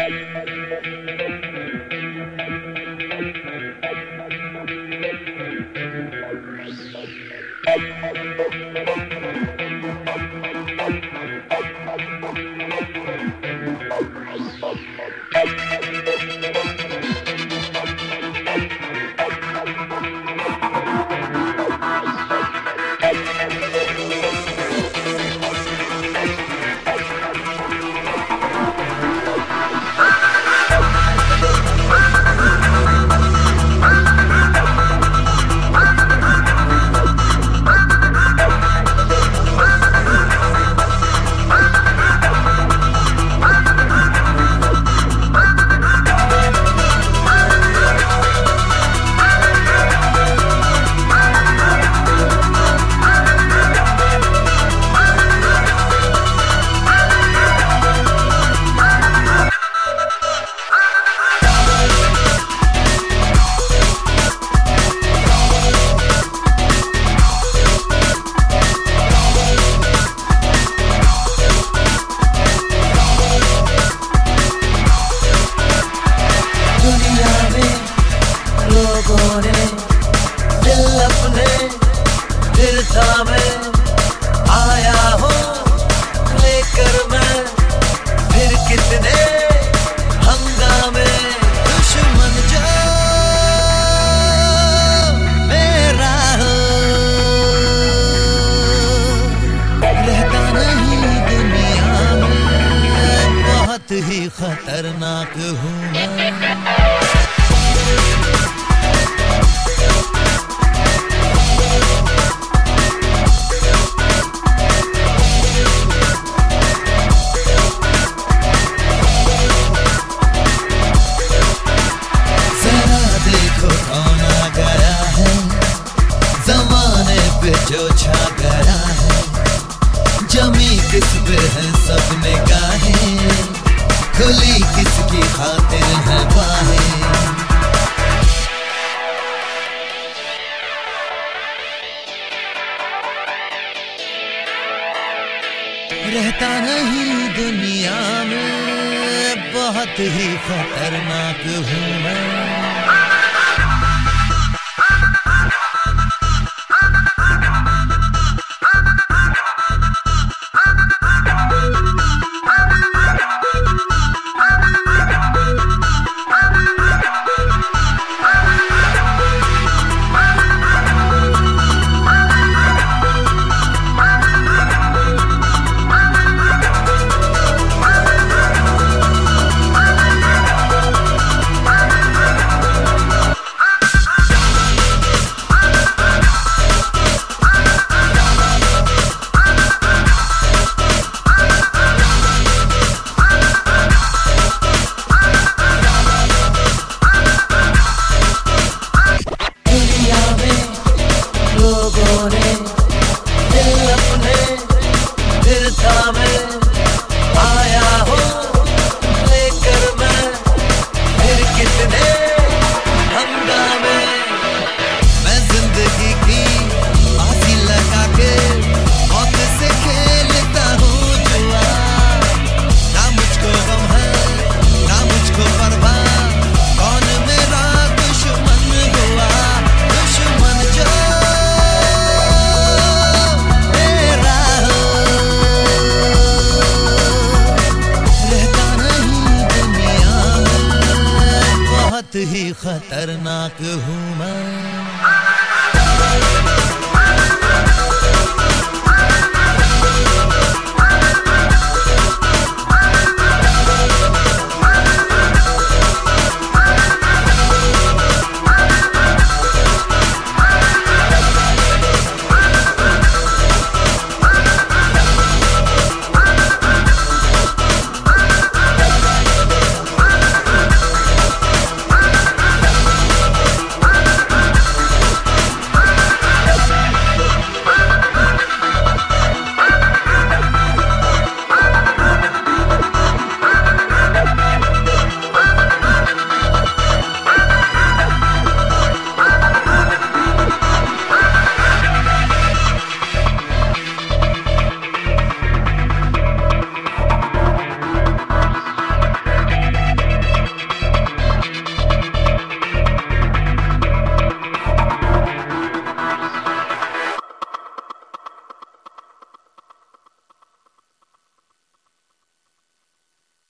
दिल अपने दिल थामे आया हूँ लेकर मैं फिर कितने हंगामे। दुश्मन जो मेरा हो रहता नहीं दुनिया में, बहुत ही खतरनाक हूँ मैं। जो छा गया है जमी किस पे है सब निगाहें, खुली किसकी खातिर है बाहें। रहता नहीं दुनिया में, बहुत ही खतरनाक हूँ मैं। आया हूँ लेकर मैं फिर कितने हंगामे। मैं जिंदगी की फांसी लगा के मौत से खेलता हूँ जुआ, ना मुझको गम है ना मुझको परवाह, कौन मेरा दुश्मन हुआ। दुश्मन जो ही खतरनाक हूँ मैं।